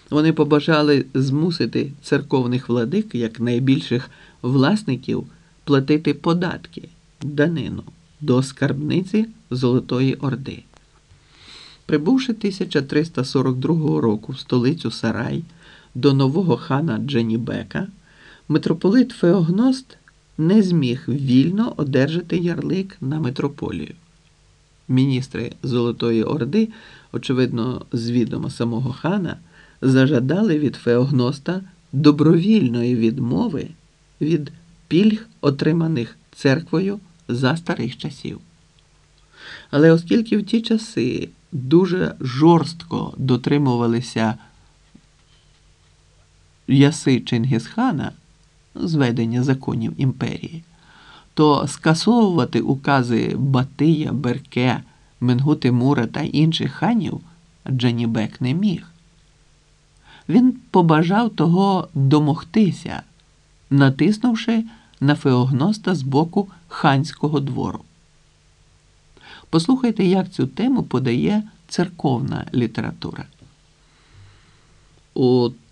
Вони побажали змусити церковних владик, як найбільших власників, платити податки, данину, до скарбниці Золотої Орди. Прибувши 1342 року в столицю Сарай до нового хана Дженібека, митрополит Феогност не зміг вільно одержати ярлик на митрополію. Міністри Золотої Орди, очевидно, з відома самого хана, зажадали від Феогноста добровільної відмови від пільг, отриманих церквою за старих часів. Але оскільки в ті часи дуже жорстко дотримувалися яси Чингісхана, зведення законів імперії, то скасовувати укази Батия, Берке, Менгу-Тимура та інших ханів Дженібек не міг. Він побажав того домогтися, натиснувши на Феогноста з боку ханського двору. Послухайте, як цю тему подає церковна література. У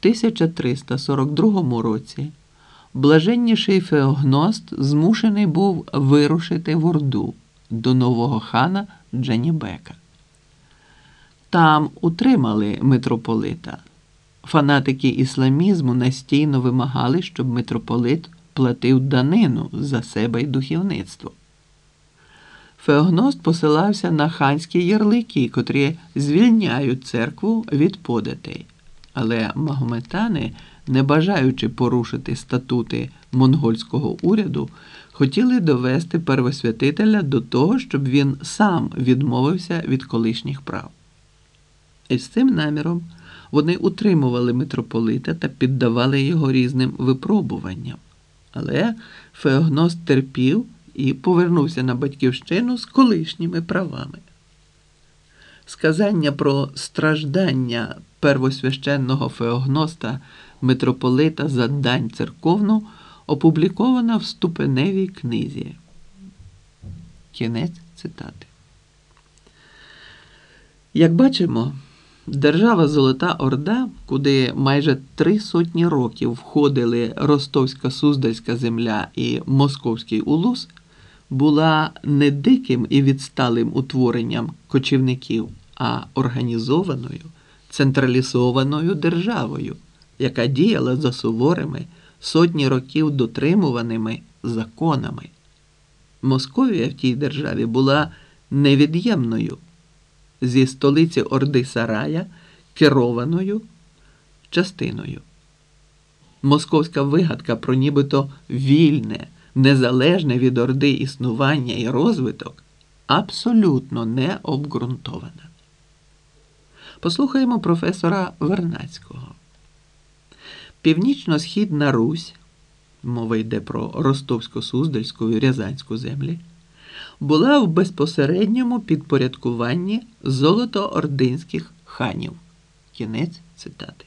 1342 році блаженніший Феогност змушений був вирушити в Орду до нового хана Дженібека. Там утримали митрополита. Фанатики ісламізму настійно вимагали, щоб митрополит платив данину за себе й духовництво. Феогност посилався на ханські ярлики, котрі звільняють церкву від податей. Але магометани, не бажаючи порушити статути монгольського уряду, хотіли довести первосвятителя до того, щоб він сам відмовився від колишніх прав. І з цим наміром вони утримували митрополита та піддавали його різним випробуванням. Але Феогност терпів і повернувся на батьківщину з колишніми правами. Сказання про страждання первосвященного Феогноста митрополита за дань церковну опубліковано в ступеневій книзі. Кінець цитати. Як бачимо, держава Золота Орда, куди майже 300 років входили Ростовська-Суздальська земля і Московський улус, була не диким і відсталим утворенням кочівників, а організованою, централізованою державою, яка діяла за суворими, сотні років дотримуваними законами. Московія в тій державі була невід'ємною, зі столиці Орди Сарая керованою частиною. Московська вигадка про нібито вільне, незалежне від Орди існування і розвиток абсолютно не обґрунтована. Послухаємо професора Вернадського. Північно-східна Русь, мова йде про Ростовсько-Суздальську і Рязанську землі, була в безпосередньому підпорядкуванні золотоординських ханів. Кінець цитати.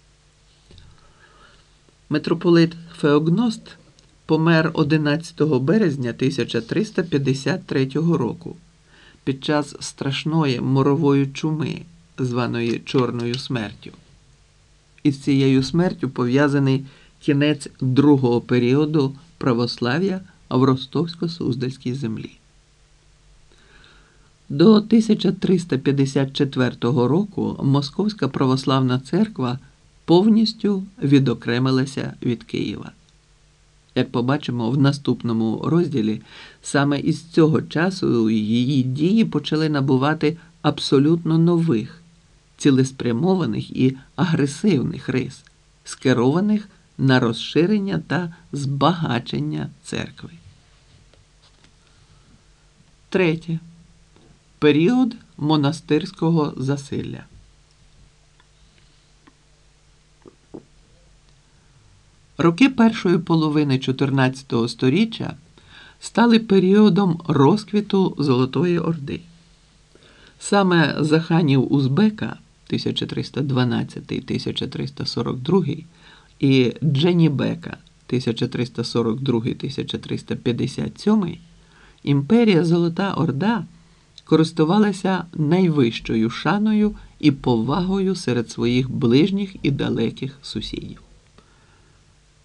Митрополит Феогност помер 11 березня 1353 року під час страшної морової чуми, званої Чорною смертю. Із цією смертю пов'язаний кінець другого періоду православ'я в Ростовсько-Суздальській землі. До 1354 року Московська православна церква повністю відокремилася від Києва. Як побачимо в наступному розділі, саме із цього часу її дії почали набувати абсолютно нових, цілеспрямованих і агресивних рис, скерованих на розширення та збагачення церкви. Третє. Період монастирського засилля. Роки першої половини 14 століття стали періодом розквіту Золотої Орди. Саме за ханів Узбека 1312-1342 і Дженібека 1342-1357 імперія Золота Орда користувалися найвищою шаною і повагою серед своїх ближніх і далеких сусідів.